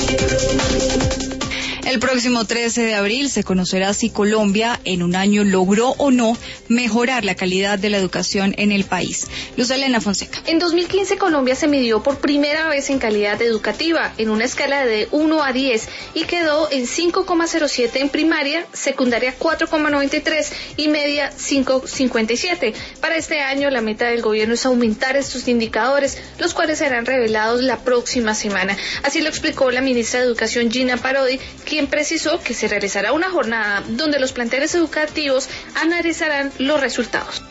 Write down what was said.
El próximo 13 de abril se conocerá si Colombia en un año logró o no mejorar la calidad de la educación en el país. Luz Elena Fonseca. En 2015 Colombia se midió por primera vez en calidad educativa en una escala de 1 a 10 y quedó en 5,07 en primaria, secundaria 4,93 y media 5,57. Para este año la meta del gobierno es aumentar estos indicadores, los cuales serán revelados la próxima semana. Así lo explicó la ministra de Educación Gina Parodi, quien precisó que se realizará una jornada donde los planteles educativos analizarán los resultados.